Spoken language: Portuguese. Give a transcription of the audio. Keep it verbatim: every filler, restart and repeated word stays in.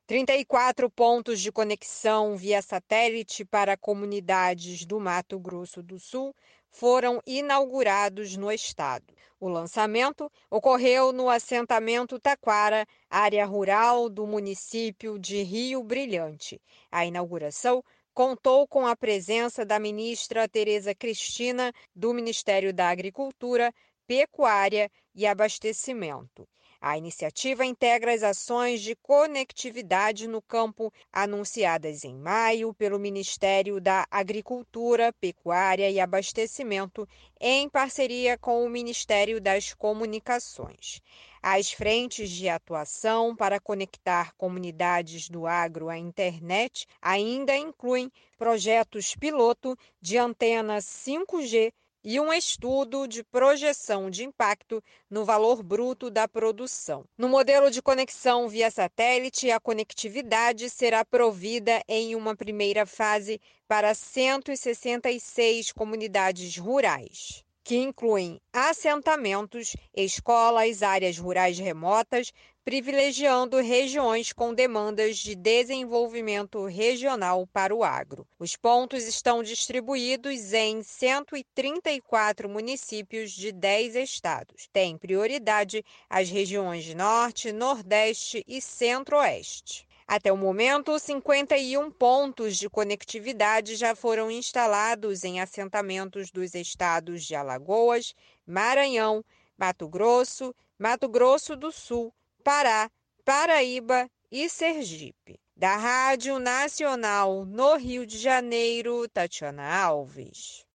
trinta e quatro pontos de conexão via satélite para comunidades do Mato Grosso do Sul foram inaugurados no estado. O lançamento ocorreu no assentamento Taquara, área rural do município de Rio Brilhante. A inauguração contou com a presença da ministra Tereza Cristina, do Ministério da Agricultura, Pecuária e Abastecimento. A iniciativa integra as ações de conectividade no campo anunciadas em maio pelo Ministério da Agricultura, Pecuária e Abastecimento, em parceria com o Ministério das Comunicações. As frentes de atuação para conectar comunidades do agro à internet ainda incluem projetos piloto de antena cinco G e um estudo de projeção de impacto no valor bruto da produção. No modelo de conexão via satélite, a conectividade será provida em uma primeira fase para cento e sessenta e seis comunidades rurais, que incluem assentamentos, escolas, áreas rurais remotas, privilegiando regiões com demandas de desenvolvimento regional para o agro. Os pontos estão distribuídos em cento e trinta e quatro municípios de dez estados. Tem prioridade as regiões Norte, Nordeste e Centro-Oeste. Até o momento, cinquenta e um pontos de conectividade já foram instalados em assentamentos dos estados de Alagoas, Maranhão, Mato Grosso, Mato Grosso do Sul, Pará, Paraíba e Sergipe. Da Rádio Nacional no Rio de Janeiro, Tatiana Alves.